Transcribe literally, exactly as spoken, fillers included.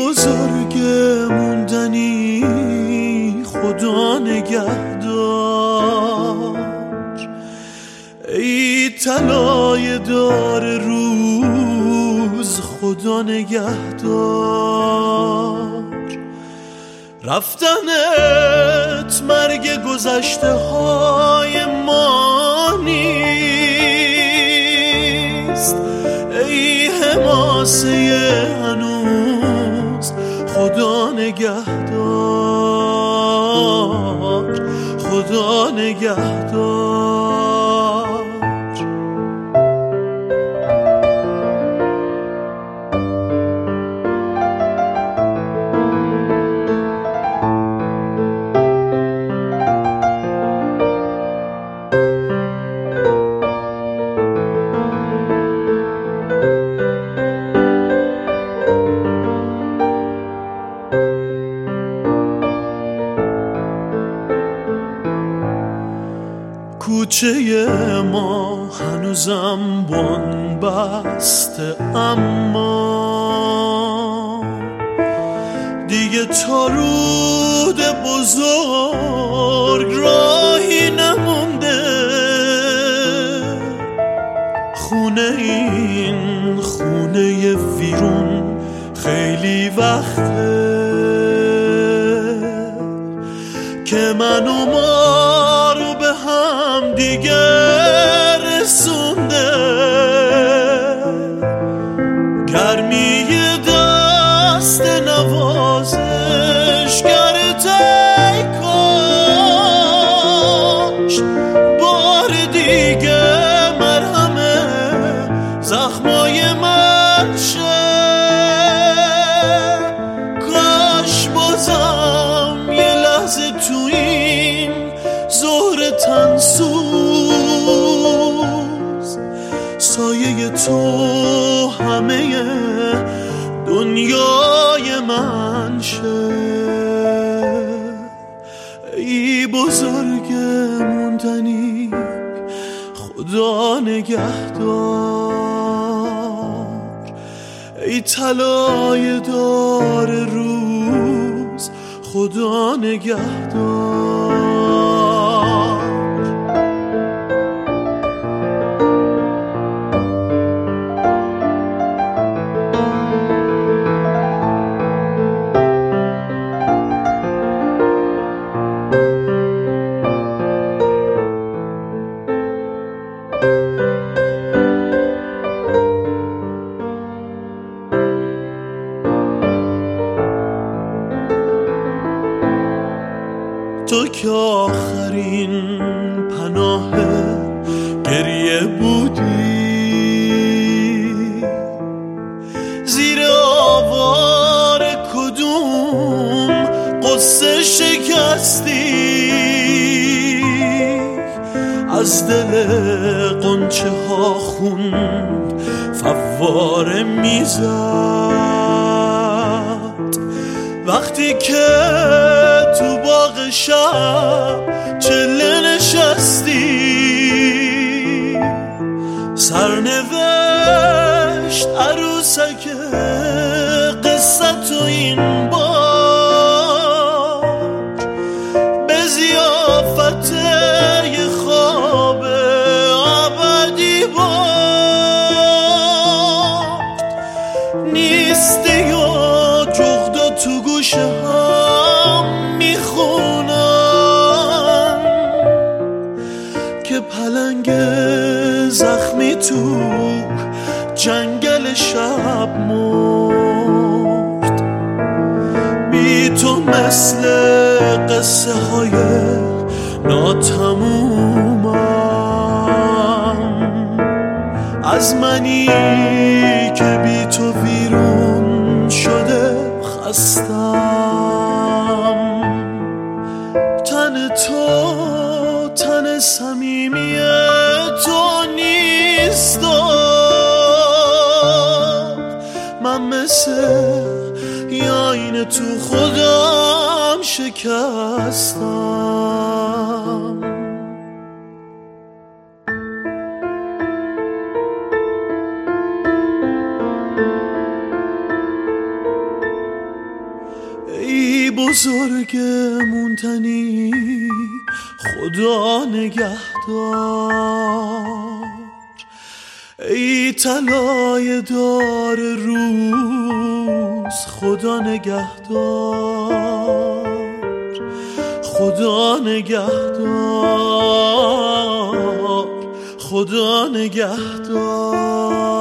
بزرگ موندنی خدا نگهدار، ای طلای دار روز خدا نگهدار. رفتنت مرگ گذشته های ما نیست، ای حماسه هنوز خدا نگهدار، خدا نگهدار. کوچه ما هنوزم بن بسته، اما دیگه تا رود بزرگ راهی نمونده. خونه این خونه ویرون خیلی وقته که من و ما رو به هم دیگه رسونده. گرمی دست نوازش گرته کاش بار دیگه مرهم زخمای من شه. کاش بازم یه لحظه تو این ظهر تنسوز سایه تو همه دنیای من شه. ای بزرگ موندنی خدا نگهدار، ای طلای دار روز خدا نگهدار. تو که آخرین پناه گریه بودی، زیر آوار کدوم قصه شکستی، از دل قنچه ها خون فواره میزد. وقتی که تو باغ شب چله نشستی، سرنوشت عروسک قصه تو این بار به ضیافت یه خواب ابدی بار نیستی و جغدا تو گوشه هم میخونن که پلنگ زخمی تو جنگل شب مرد. بی تو مثل قصه های ناتمومم، از منی که بی تو ویرون شده خستم. تن تو تن صمیمی تو نیست، من مثل یا این تو خودم شکستم. بزرگ مونتنی خدا نگهدار. ای طلای دار روز خدا نگهدار، خدا نگهدار، خدا نگهدار.